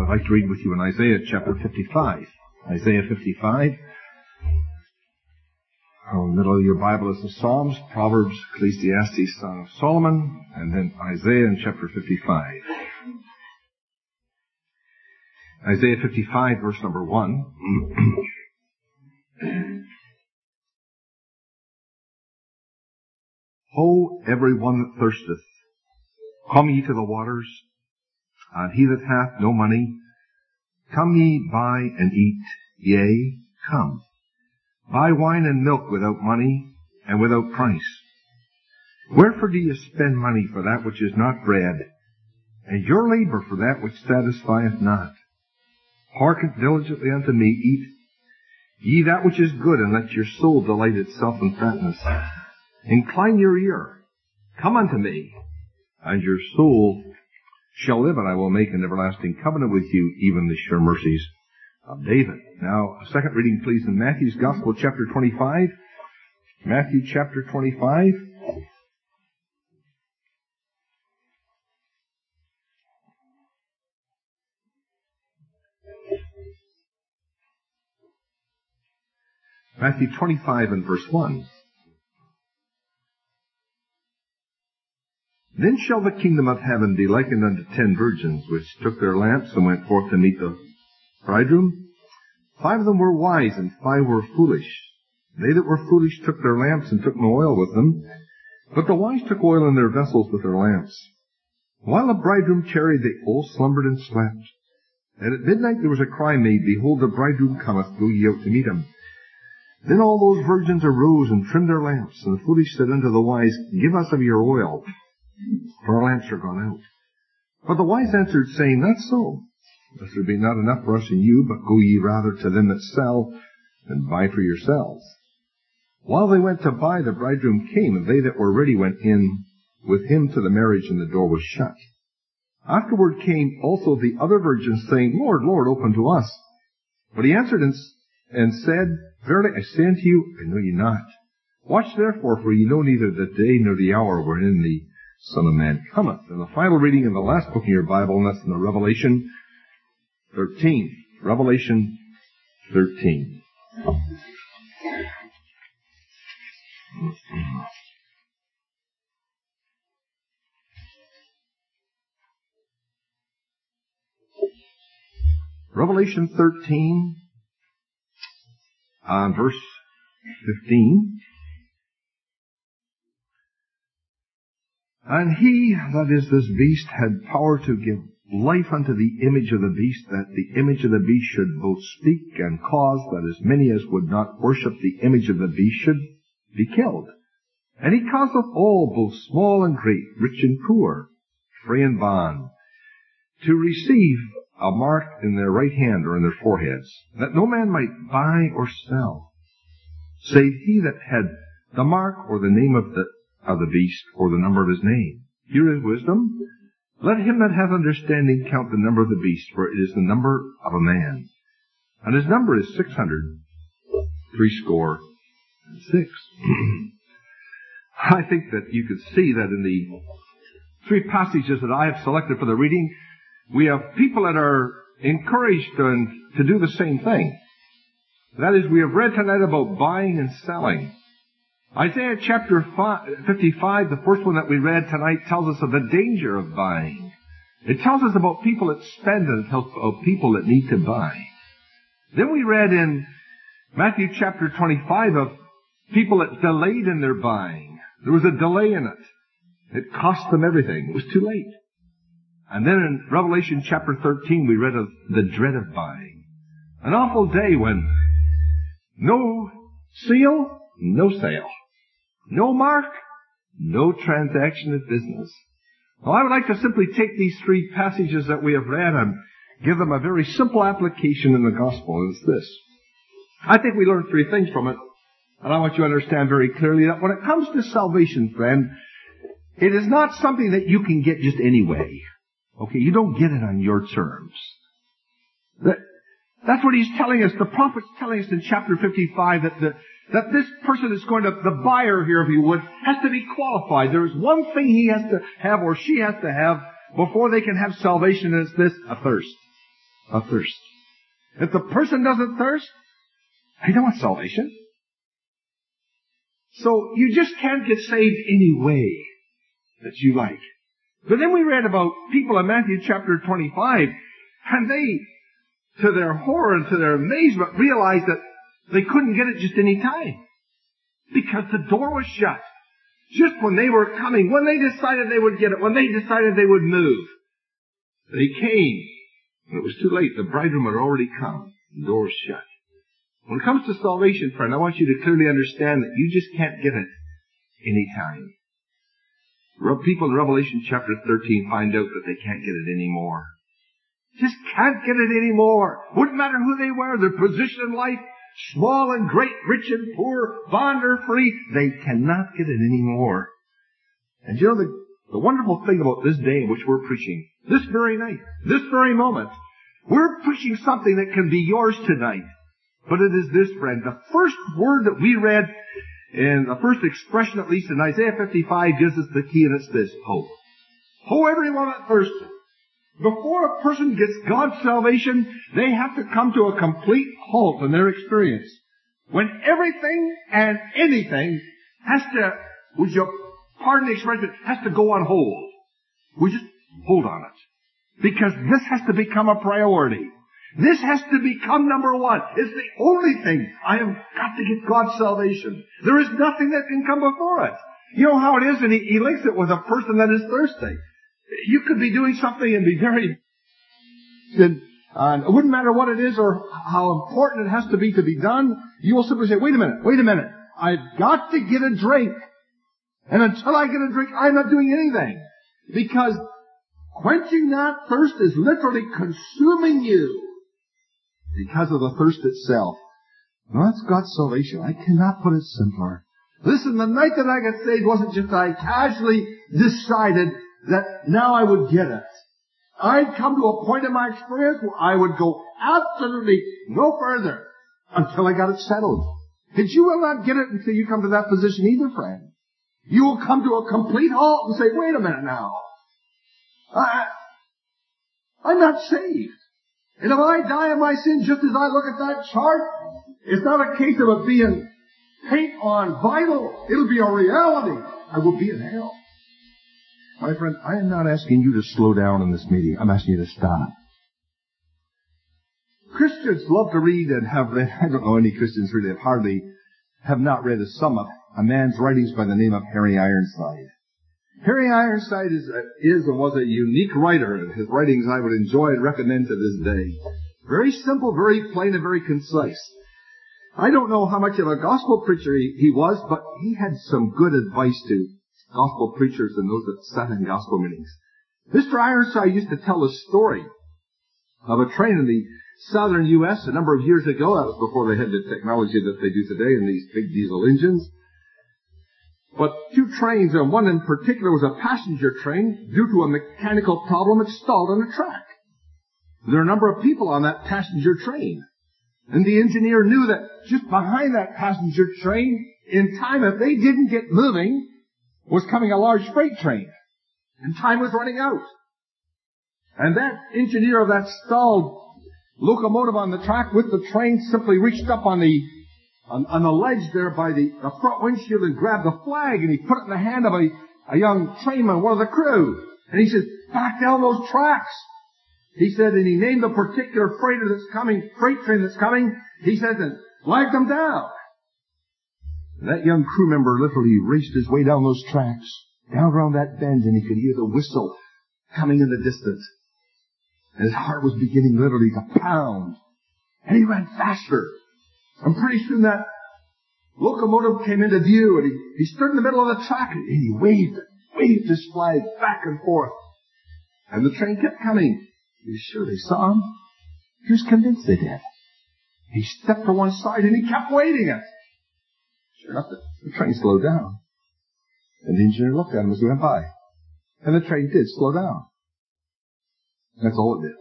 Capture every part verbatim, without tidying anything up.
I'd like to read with you in Isaiah chapter fifty-five. Isaiah fifty-five. Oh, in the middle of your Bible is the Psalms, Proverbs, Ecclesiastes, Song of Solomon, and then Isaiah in chapter fifty-five. Isaiah fifty-five, verse number one. Ho, every one that thirsteth, come ye to the waters, and he that hath no money, come ye buy and eat, yea, come. Buy wine and milk without money and without price. Wherefore do ye spend money for that which is not bread, and your labor for that which satisfieth not? Hearken diligently unto me, eat ye that which is good, and let your soul delight itself in fatness. Incline your ear, come unto me, and your soul shall live, and I will make an everlasting covenant with you, even the sure mercies of David. Now, a second reading, please, in Matthew's Gospel, chapter twenty-five. Matthew chapter twenty-five. Matthew twenty-five and verse one. Then shall the kingdom of heaven be likened unto ten virgins, which took their lamps and went forth to meet the bridegroom. Five of them were wise, and five were foolish. They that were foolish took their lamps and took no oil with them, but the wise took oil in their vessels with their lamps. While the bridegroom tarried, they all slumbered and slept. And at midnight there was a cry made, Behold, the bridegroom cometh, go ye out to meet him. Then all those virgins arose and trimmed their lamps, and the foolish said unto the wise, Give us of your oil, for our lamps are gone out. But the wise answered, saying, Not so, lest there be not enough for us and you, but go ye rather to them that sell, and buy for yourselves. While they went to buy, the bridegroom came, and they that were ready went in with him to the marriage, and the door was shut. Afterward came also the other virgins, saying, Lord, Lord, open to us. But he answered and, and said, Verily I say unto you, I know ye not. Watch therefore, for ye know neither the day nor the hour wherein the Son of Man cometh. And the final reading in the last book of your Bible, and that's in the Revelation thirteen. Revelation thirteen. Revelation thirteen, uh, verse fifteen. And he, that is this beast, had power to give life unto the image of the beast, that the image of the beast should both speak and cause that as many as would not worship the image of the beast should be killed. And he causeth all, both small and great, rich and poor, free and bond, to receive a mark in their right hand or in their foreheads, that no man might buy or sell, save he that had the mark or the name of the of the beast, or the number of his name. Here is wisdom. Let him that hath understanding count the number of the beast, for it is the number of a man. And his number is six hundred, threescore, and six. I think that you could see that in the three passages that I have selected for the reading, we have people that are encouraged to, to do the same thing. That is, we have read tonight about buying and selling. Isaiah chapter fifty-five, the first one that we read tonight, tells us of the danger of buying. It tells us about people that spend and it tells us about people that need to buy. Then we read in Matthew chapter twenty-five of people that delayed in their buying. There was a delay in it. It cost them everything. It was too late. And then in Revelation chapter thirteen, we read of the dread of buying. An awful day when no seal, no sale. No mark, no transaction of business. Well, I would like to simply take these three passages that we have read and give them a very simple application in the gospel. It's this. I think we learn three things from it, and I want you to understand very clearly that when it comes to salvation, friend, it is not something that you can get just any way. Okay, you don't get it on your terms. That, that's what he's telling us. The prophet's telling us in chapter fifty-five that the That this person is going to, the buyer here, if you would, has to be qualified. There is one thing he has to have or she has to have before they can have salvation, and it's this, a thirst. a thirst. If the person doesn't thirst, they don't want salvation. So you just can't get saved any way that you like. But then we read about people in Matthew chapter twenty-five, and they, to their horror and to their amazement, realized that they couldn't get it just any time. Because the door was shut. Just when they were coming, when they decided they would get it, when they decided they would move, they came. And it was too late. The bridegroom had already come. The door was shut. When it comes to salvation, friend, I want you to clearly understand that you just can't get it any time. People in Revelation chapter thirteen find out that they can't get it anymore. Just can't get it anymore. Wouldn't matter who they were, their position in life, small and great, rich and poor, bond or free, they cannot get it anymore. And you know the, the wonderful thing about this day in which we're preaching, this very night, this very moment, we're preaching something that can be yours tonight. But it is this, friend. The first word that we read, and the first expression at least in Isaiah fifty-five gives us the key, and it's this: hope. Ho, everyone that thirsteth. Before a person gets God's salvation, they have to come to a complete halt in their experience. When everything and anything has to, would you pardon the expression, has to go on hold. We just hold on it. Because this has to become a priority. This has to become number one. It's the only thing. I have got to get God's salvation. There is nothing that can come before it. You know how it is, and he, he links it with a person that is thirsty. You could be doing something and be very... And, uh, it wouldn't matter what it is or how important it has to be to be done. You will simply say, wait a minute, wait a minute. I've got to get a drink. And until I get a drink, I'm not doing anything. Because quenching that thirst is literally consuming you. Because of the thirst itself. Well, that's God's salvation. I cannot put it simpler. Listen, the night that I got saved wasn't just I casually decided that now I would get it. I'd come to a point in my experience where I would go absolutely no further until I got it settled. And you will not get it until you come to that position either, friend. You will come to a complete halt and say, wait a minute now. I, I'm not saved. And if I die in my sin just as I look at that chart, it's not a case of it being paint on vinyl. It'll be a reality. I will be in hell. My friend, I am not asking you to slow down in this meeting. I'm asking you to stop. Christians love to read and have read, I don't know any Christians really have hardly, have not read a sum of a man's writings by the name of Harry Ironside. Harry Ironside is, is and was a unique writer. His writings I would enjoy and recommend to this day. Very simple, very plain, and very concise. I don't know how much of a gospel preacher he, he was, but he had some good advice to gospel preachers and those that sat in gospel meetings. Mister Ironside used to tell a story of a train in the southern U S a number of years ago. That was before they had the technology that they do today in these big diesel engines. But two trains, and one in particular was a passenger train. Due to a mechanical problem, it stalled on the track. There were a number of people on that passenger train. And the engineer knew that just behind that passenger train, in time, if they didn't get moving, was coming a large freight train. And time was running out. And that engineer of that stalled locomotive on the track with the train simply reached up on the On, on the ledge there by the, the front windshield and grabbed the flag, and he put it in the hand of a, a young trainman, one of the crew. And he says, back down those tracks. He said, and he named the particular freighter that's coming, freight train that's coming. He said, and flag them down. And that young crew member literally raced his way down those tracks, down around that bend, and he could hear the whistle coming in the distance. And his heart was beginning literally to pound. And he ran faster. And pretty soon that locomotive came into view, and he, he stood in the middle of the track, and he waved, waved his flag back and forth. And the train kept coming. He was sure they saw him. He was convinced they did. He stepped to one side, and he kept waving it. Sure enough, the, the train slowed down. And the engineer looked at him as he went by. And the train did slow down. That's all it did.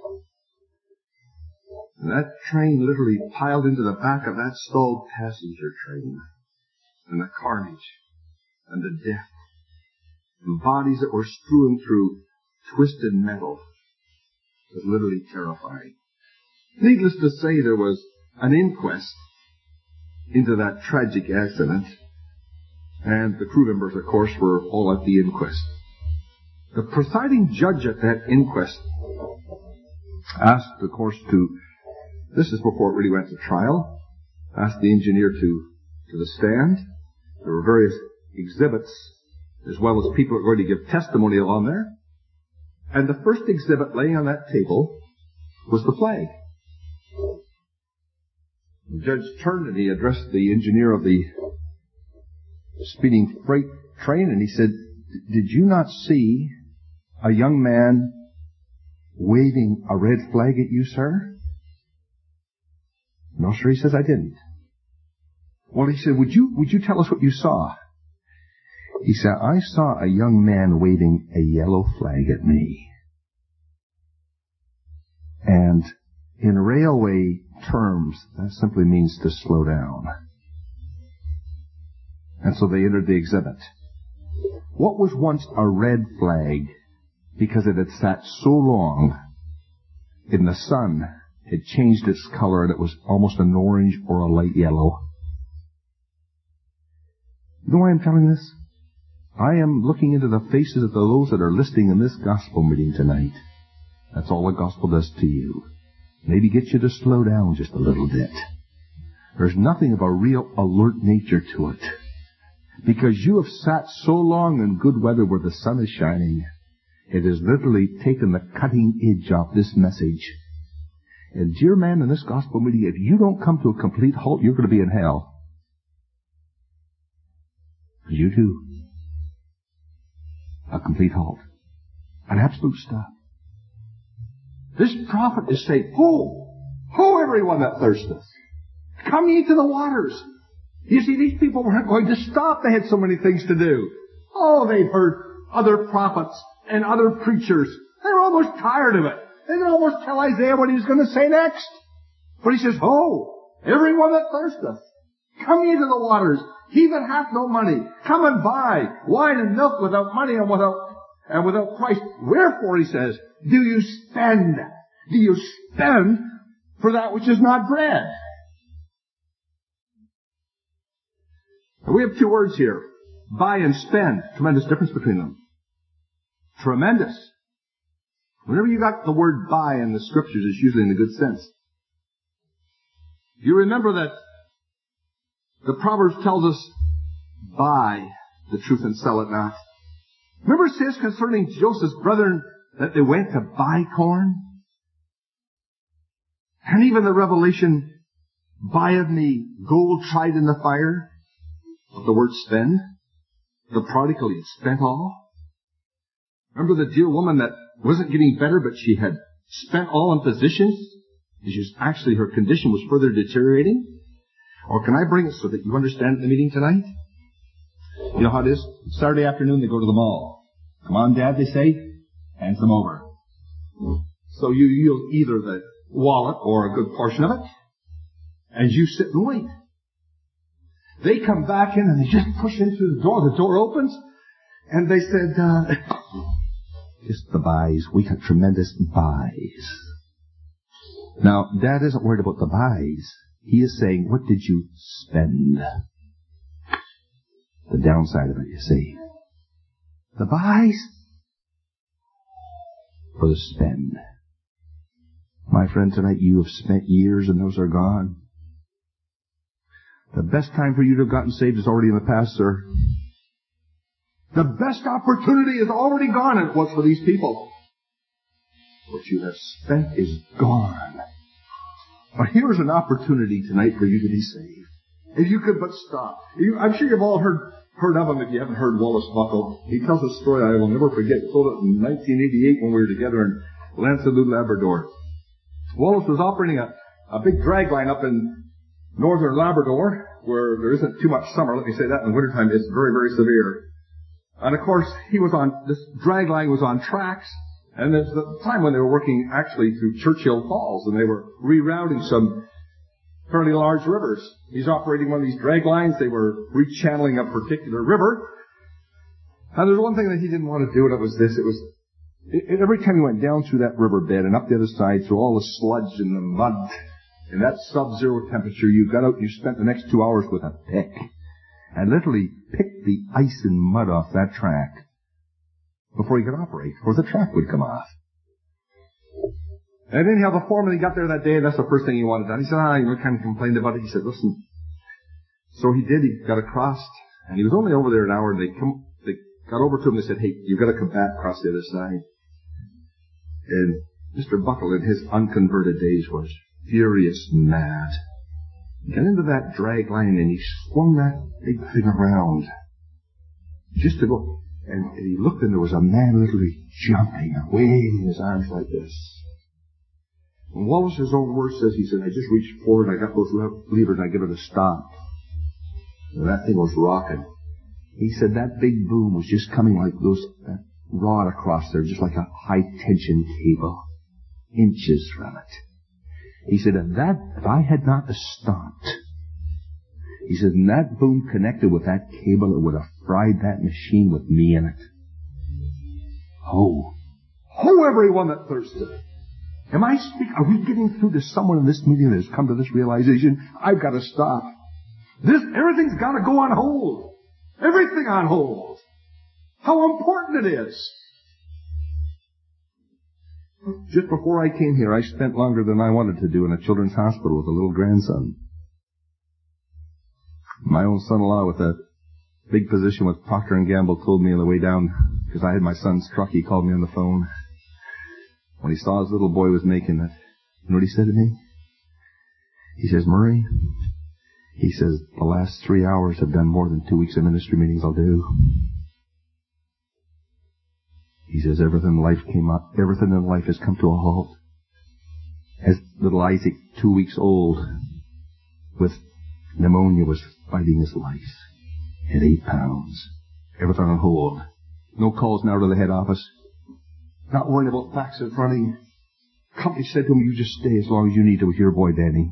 And that train literally piled into the back of that stalled passenger train. And the carnage and the death and bodies that were strewn through twisted metal was literally terrifying. Needless to say, there was an inquest into that tragic accident, and the crew members, of course, were all at the inquest. The presiding judge at that inquest asked, of course, to, this is before it really went to trial, asked the engineer to, to the stand. There were various exhibits, as well as people who were going to give testimonial on there. And the first exhibit laying on that table was the flag. The judge turned and he addressed the engineer of the speeding freight train, and he said, "Did you not see a young man waving a red flag at you, sir?" "No, sir," he says, "I didn't." "Well," he said, would you, would you tell us what you saw?" He said, "I saw a young man waving a yellow flag at me." And in railway terms, that simply means to slow down. And so they entered the exhibit. What was once a red flag, because it had sat so long in the sun, had changed its color and it was almost an orange or a light yellow. You know why I'm telling this? I am looking into the faces of those that are listening in this gospel meeting tonight. That's all the gospel does to you. Maybe get you to slow down just a little bit. There's nothing of a real alert nature to it. Because you have sat so long in good weather where the sun is shining, it has literally taken the cutting edge off this message. And dear man, in this gospel meeting, if you don't come to a complete halt, you're going to be in hell. You do. A complete halt. An absolute stop. This prophet is saying, Ho! Ho, everyone that thirsteth! Come ye to the waters! You see, these people weren't going to stop. They had so many things to do. Oh, they'd heard other prophets and other preachers. They were almost tired of it. They could almost tell Isaiah what he was going to say next. But he says, Ho! Everyone that thirsteth! Come ye to the waters! He that hath no money, come and buy wine and milk without money and without and without price. Wherefore, he says, do you spend? Do you spend for that which is not bread? We have two words here. Buy and spend. Tremendous difference between them. Tremendous. Whenever you got the word buy in the scriptures, it's usually in a good sense. You remember that the Proverbs tells us, buy the truth and sell it not. Remember it says concerning Joseph's brethren that they went to buy corn? And even the Revelation, buy of me gold tried in the fire. The word spend. The prodigal, he had spent all. Remember the dear woman that wasn't getting better, but she had spent all on physicians? She was actually, her condition was further deteriorating. Or can I bring it so that you understand the meeting tonight? You know how it is? Saturday afternoon, they go to the mall. Come on, Dad, they say. Hands them over. So you yield either the wallet or a good portion of it, and you sit and wait. They come back in and they just push in through the door. The door opens, and they said, uh, just the buys. We got tremendous buys. Now, Dad isn't worried about the buys. He is saying, what did you spend? The downside of it, you see. The buys or the spend. My friend, tonight you have spent years and those are gone. The best time for you to have gotten saved is already in the past, sir. The best opportunity is already gone, and it was for these people. What you have spent is gone. But here's an opportunity tonight for you to be saved. If you could but stop. You, I'm sure you've all heard heard of him if you haven't heard Wallace Buckle. He tells a story I will never forget. He told it in nineteen eighty-eight when we were together in Lancelot, Labrador. Wallace was operating a, a big drag line up in northern Labrador, where there isn't too much summer. Let me say that. In the wintertime, it's very, very severe. And of course, he was on, this drag line was on tracks. And there's the time when they were working actually through Churchill Falls, and they were rerouting some fairly large rivers. He's operating one of these drag lines. They were rechanneling a particular river. And there's one thing that he didn't want to do, and it was this. It was it, every time you went down through that riverbed and up the other side through all the sludge and the mud and that sub-zero temperature, you got out and you spent the next two hours with a pick and literally picked the ice and mud off that track before you could operate, or the track would come off. And anyhow, the foreman, he got there that day, and that's the first thing he wanted done. He said, ah, you kind of complained about it. He said, listen. So he did. He got across, and he was only over there an hour, and they come, they got over to him and they said, hey, you've got to come back across the other side. And Mister Buckle, in his unconverted days, was furious mad. He got into that drag line, and he swung that big thing around just to go. And he looked, and there was a man literally jumping, waving his arms like this. And Wallace's own word says, he said, I just reached forward, I got those levers, and I give it a stop. And that thing was rocking. He said that big boom was just coming like those, that rod across there, just like a high-tension cable, inches from it. He said, if that, if I had not stopped, he said, and that boom connected with that cable, it would have fried that machine with me in it. Ho. Ho, everyone that thirsteth. Am I speaking? Are we getting through to someone in this meeting that has come to this realization? I've got to stop. This, everything's got to go on hold. Everything on hold. How important it is. Just before I came here, I spent longer than I wanted to do in a children's hospital with a little grandson. My own son-in-law with a big position with Procter and Gamble told me on the way down, because I had my son's truck, he called me on the phone. When he saw his little boy was making it, you know what he said to me? He says, Murray, he says, the last three hours have done more than two weeks of ministry meetings I'll do. He says, everything in life came up, everything in life has come to a halt. As little Isaac, two weeks old, with pneumonia, was fighting his life at eight pounds. Everything on hold. No calls now to the head office. Not worrying about facts in front of you. Company said to him, you just stay as long as you need to with your boy, Danny.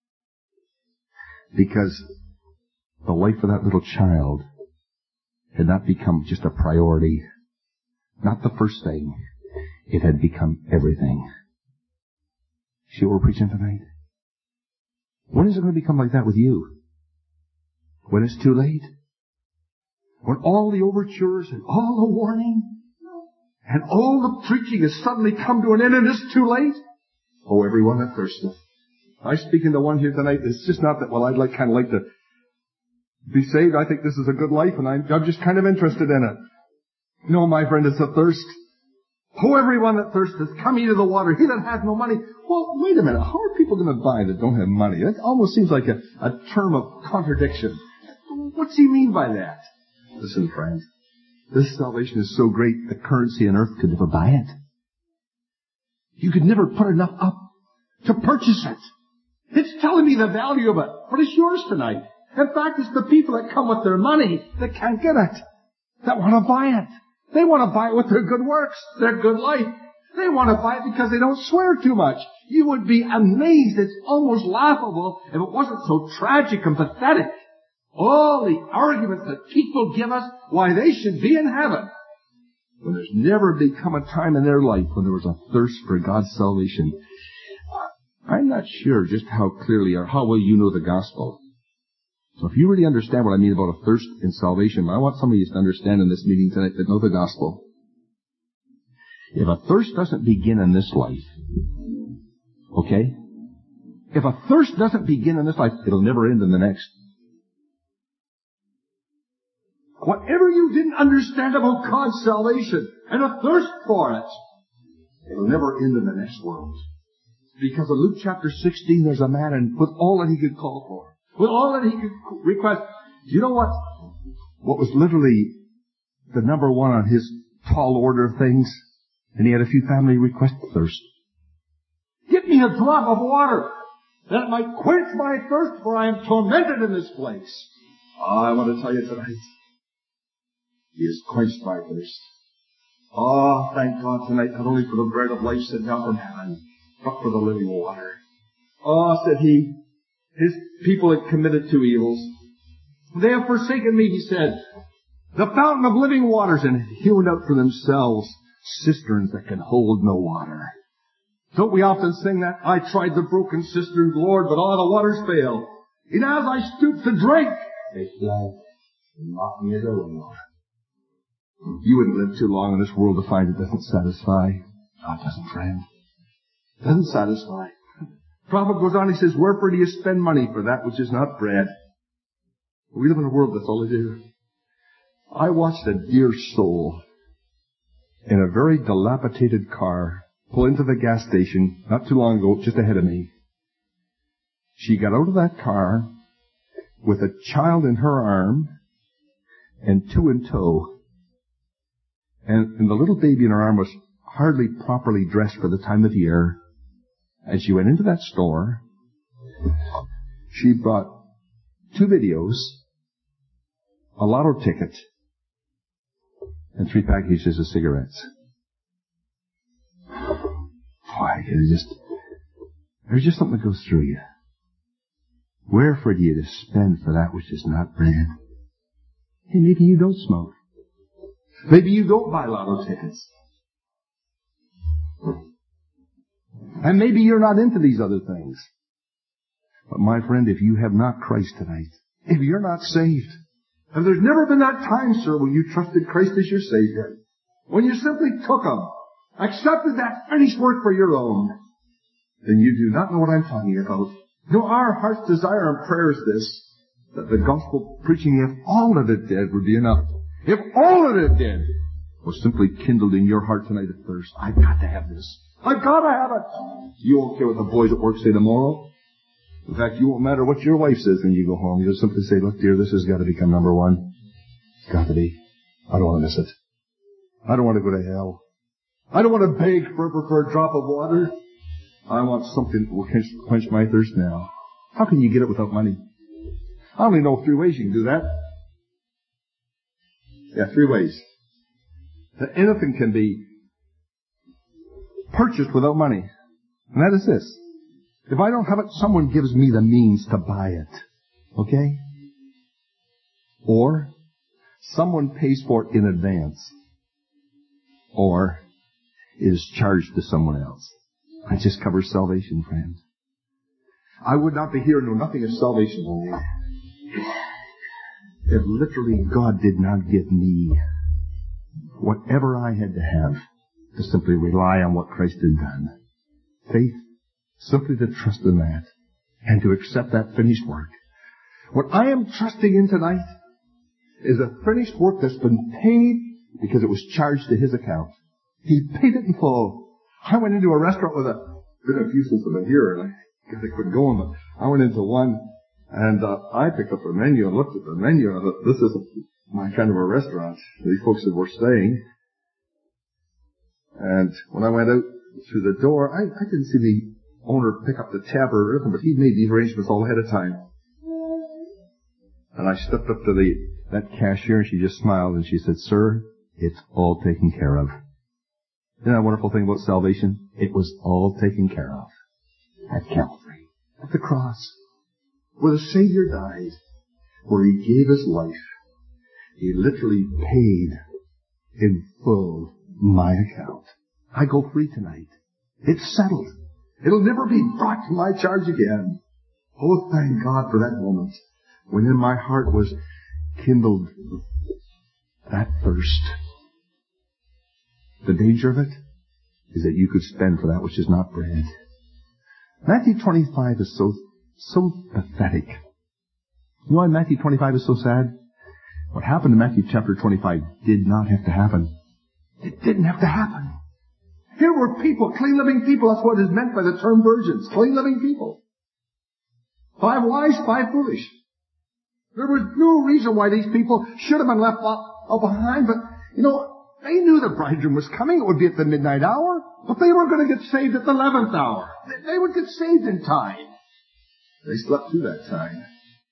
Because the life of that little child had not become just a priority. Not the first thing. It had become everything. See what we're preaching tonight? When is it going to become like that with you? When it's too late? When all the overtures and all the warning and all the preaching has suddenly come to an end and it's too late? Oh, everyone that thirsteth. I speak into one here tonight. It's just not that, well, I'd like kind of like to be saved. I think this is a good life and I'm, I'm just kind of interested in it. No, my friend, it's a thirst. Oh, everyone that thirsteth, come ye to the water. He that hath no money. Well, wait a minute. How are people going to buy that don't have money? That almost seems like a, a term of contradiction. What's he mean by that? Listen, friend. This salvation is so great, the currency on earth could never buy it. You could never put enough up to purchase it. It's telling me the value of it, but it's yours tonight. In fact, it's the people that come with their money that can't get it, that want to buy it. They want to buy it with their good works, their good life. They want to buy it because they don't swear too much. You would be amazed. It's almost laughable if it wasn't so tragic and pathetic. All the arguments that people give us why they should be in heaven, when there's never become a time in their life when there was a thirst for God's salvation. I'm not sure just how clearly or how well you know the gospel. So if you really understand what I mean about a thirst in salvation, I want somebody to understand in this meeting tonight that know the gospel. If a thirst doesn't begin in this life, okay? If a thirst doesn't begin in this life, it'll never end in the next. Whatever you didn't understand about God's salvation and a thirst for it, it'll never end in the next world. Because in Luke chapter sixteen, there's a man and with all that he could call for, with all that he could request. Do you know what? What was literally the number one on his tall order of things? And he had a few family requests. Thirst. Give me a drop of water that it might quench my thirst, for I am tormented in this place. Oh, I want to tell you tonight, he has quenched my thirst. Oh, thank God tonight, not only for the bread of life sent down from heaven, but for the living water. Oh, said he, his people had committed two evils. They have forsaken me, he said, the fountain of living waters, and hewn out for themselves cisterns that can hold no water. Don't we often sing that? I tried the broken cisterns, Lord, but all the waters fail. And as I stooped to drink, they fled and knocked me away, Lord. You wouldn't live too long in this world to find it doesn't satisfy. God doesn't, friend. It doesn't satisfy. The prophet goes on, he says, wherefore do you spend money for that which is not bread? We live in a world that's all they do. I watched a dear soul in a very dilapidated car pull into the gas station not too long ago, just ahead of me. She got out of that car with a child in her arm and two in tow. And, and the little baby in her arm was hardly properly dressed for the time of year. And she went into that store. She bought two videos, a lotto ticket, and three packages of cigarettes. Why, there's just, there's just something that goes through you. Wherefore do you to spend for that which is not bread? Hey, maybe you don't smoke. Maybe you don't buy lotto tickets. And maybe you're not into these other things. But my friend, if you have not Christ tonight, if you're not saved, and there's never been that time, sir, when you trusted Christ as your Savior, when you simply took Him, accepted that finished work for your own, then you do not know what I'm talking about. No, our heart's desire and prayer is this, that the gospel preaching, if all of it did, would be enough. If all of it did was simply kindled in your heart tonight a thirst, I've got to have this. I've got to have it. You won't care what the boys at work say tomorrow. In fact, you won't matter what your wife says when you go home. You'll simply say, look, dear, this has got to become number one. It's got to be. I don't want to miss it. I don't want to go to hell. I don't want to beg for, for a drop of water. I want something that will quench, quench my thirst now. How can you get it without money? I only know three ways you can do that. Yeah, three ways. That anything can be purchased without money. And that is this. If I don't have it, someone gives me the means to buy it. Okay? Or someone pays for it in advance. Or it is charged to someone else. It just covers salvation, friend. I would not be here and know nothing of salvation only. If literally God did not give me whatever I had to have to simply rely on what Christ had done. Faith, simply to trust in that and to accept that finished work. What I am trusting in tonight is a finished work that's been paid because it was charged to His account. He paid it in full. I went into a restaurant with a, been a few since I've been here, and I guess I couldn't go on, but I went into one, and uh, I picked up a menu and looked at the menu, and I thought, this isn't my kind of a restaurant. These folks that were staying. And when I went out through the door, I, I didn't see the owner pick up the tab or anything, but he'd made these arrangements all ahead of time. And I stepped up to the that cashier, and she just smiled, and she said, sir, it's all taken care of. Isn't that a wonderful thing about salvation? It was all taken care of at Calvary, at the cross, where the Savior died, where He gave His life. He literally paid in full my account. I go free tonight. It's settled. It'll never be brought to my charge again. Oh, thank God for that moment when in my heart was kindled that thirst. The danger of it is that you could spend for that which is not bread. Matthew twenty-five is so, so pathetic. You know why Matthew twenty-five is so sad? What happened in Matthew chapter twenty-five did not have to happen. It didn't have to happen. Here were people, clean living people. That's what is meant by the term virgins. Clean living people. Five wise, five foolish. There was no reason why these people should have been left behind, but, you know, they knew the bridegroom was coming. It would be at the midnight hour. But they were going to get saved at the eleventh hour. They would get saved in time. They slept through that time.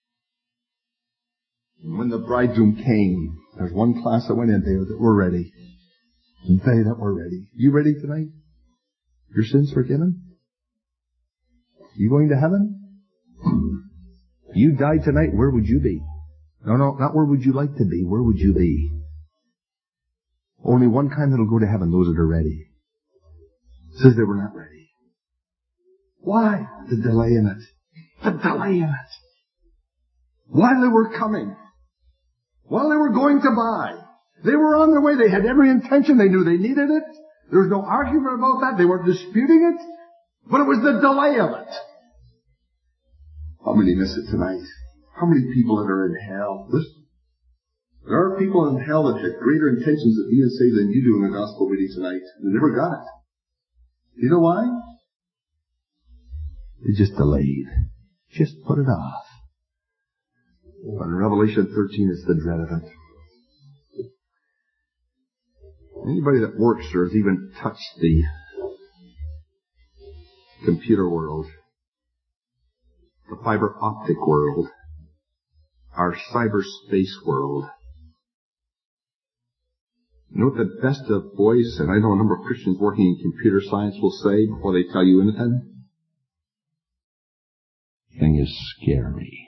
And when the bridegroom came, there's one class that went in there that were ready. And they that were ready. You ready tonight? Your sins forgiven? You going to heaven? If you died tonight, where would you be? No, no, not where would you like to be. Where would you be? Only one kind that'll go to heaven, those that are ready. It says they were not ready. Why? The delay in it. The delay in it. While they were coming, while they were going to buy, they were on their way. They had every intention. They knew they needed it. There was no argument about that. They weren't disputing it. But it was the delay of it. How many miss it tonight? How many people that are in hell? Listen. There are people in hell that had greater intentions of being saved than you do in the gospel meeting tonight. They never got it. You know why? They just delayed. Just put it off. But in Revelation thirteen, it's the dread of it. Anybody that works or has even touched the computer world, the fiber optic world, our cyberspace world, you know what the best of boys, and I know a number of Christians working in computer science, will say before they tell you anything? Thing is scary.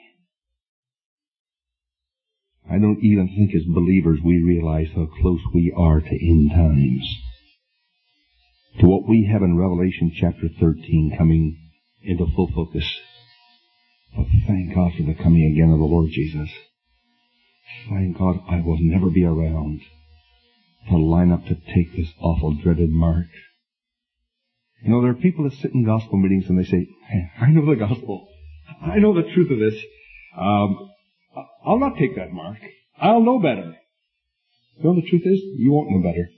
I don't even think as believers we realize how close we are to end times. To what we have in Revelation chapter thirteen coming into full focus. But thank God for the coming again of the Lord Jesus. Thank God I will never be around to line up to take this awful dreaded mark. You know, there are people that sit in gospel meetings and they say, hey, I know the gospel. I know the truth of this. Um, I'll not take that mark. I'll know better. You know the truth is, you won't know better.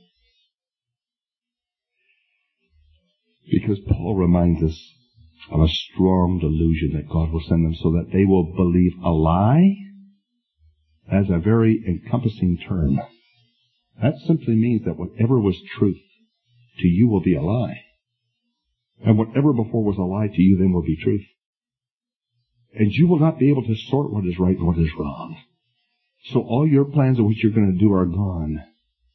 Because Paul reminds us of a strong delusion that God will send them so that they will believe a lie as a very encompassing term. That simply means that whatever was truth to you will be a lie. And whatever before was a lie to you then will be truth. And you will not be able to sort what is right and what is wrong. So all your plans of what you're going to do are gone.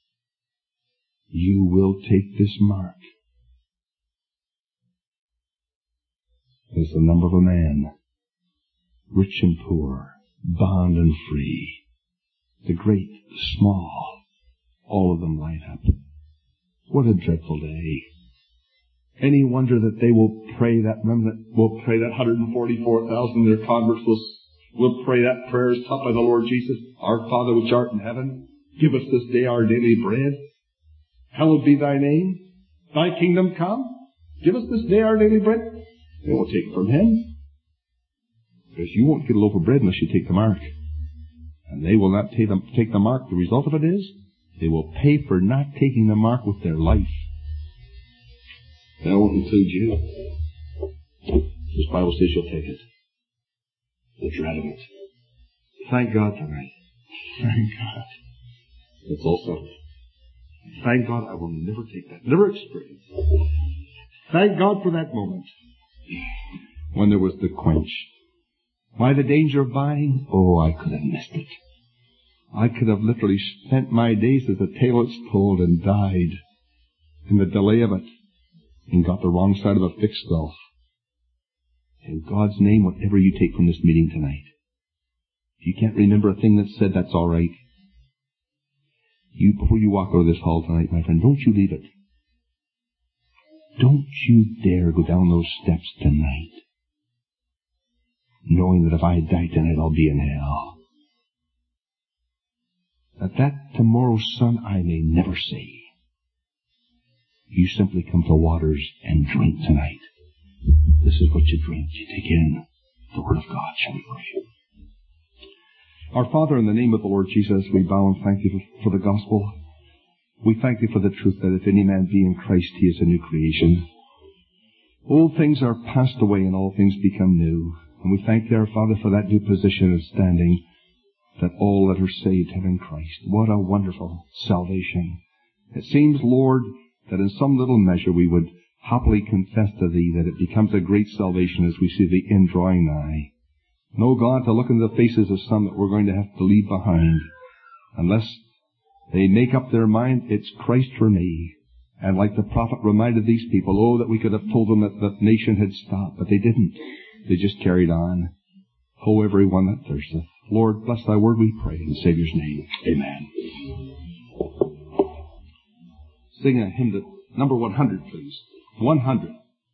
You will take this mark. As the number of a man, rich and poor, bond and free, the great, the small, all of them light up. What a dreadful day. Any wonder that they will pray that remnant, will pray that one hundred forty-four thousand of their converts will, will pray that prayer as taught by the Lord Jesus. Our Father which art in heaven, give us this day our daily bread. Hallowed be thy name. Thy kingdom come. Give us this day our daily bread. They will take it from him. Because you won't get a loaf of bread unless you take the mark. And they will not take the, take the mark. The result of it is, they will pay for not taking the mark with their life. That won't include you. This Bible says you'll take it. The dread of it. Thank God tonight. Thank God. It's all settled. Thank God I will never take that. Never experience. Thank God for that moment. When there was the quench. Why the danger of buying? Oh, I could have missed it. I could have literally spent my days as the tale is told and died in the delay of it and got the wrong side of a fixed gulf. In God's name, whatever you take from this meeting tonight, if you can't remember a thing that's said, that's all right. You, before you walk out of this hall tonight, my friend, don't you leave it. Don't you dare go down those steps tonight, knowing that if I die tonight, I'll be in hell. That that tomorrow's sun I may never see. You simply come to waters and drink tonight. This is what you drink. You take in the Word of God. Shall we pray? Our Father, in the name of the Lord Jesus, we bow and thank you for the gospel. We thank thee for the truth that if any man be in Christ, he is a new creation. Old things are passed away and all things become new. And we thank thee, our Father, for that new position of standing that all that are saved have in Christ. What a wonderful salvation. It seems, Lord, that in some little measure we would happily confess to thee that it becomes a great salvation as we see the end drawing nigh. No, God, to look into the faces of some that we're going to have to leave behind, unless they make up their mind, it's Christ for me. And like the prophet reminded these people, oh, that we could have told them that the nation had stopped, but they didn't. They just carried on. Oh, every one that thirsteth. Lord, bless thy word, we pray. In the Savior's name, amen. sing a hymn that, number one hundred, please. one hundred.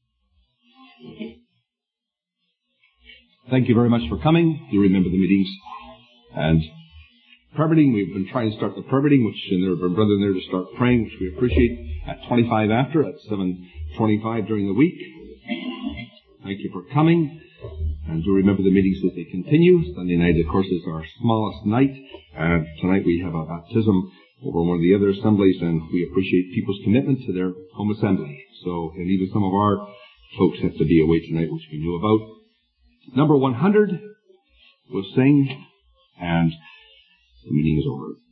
Thank you very much for coming. You remember the meetings. And prayer meeting, we've been trying to start the prayer meeting, which, and there have been brethren there to start praying, which we appreciate, at twenty-five after, at seven twenty-five during the week. Thank you for coming. And do remember the meetings as they continue. Sunday night, of course, is our smallest night. And tonight we have a baptism over one of the other assemblies, and we appreciate people's commitment to their home assembly. So, and even some of our folks have to be away tonight, which we knew about. Number one hundred, we'll sing, and the meeting is over.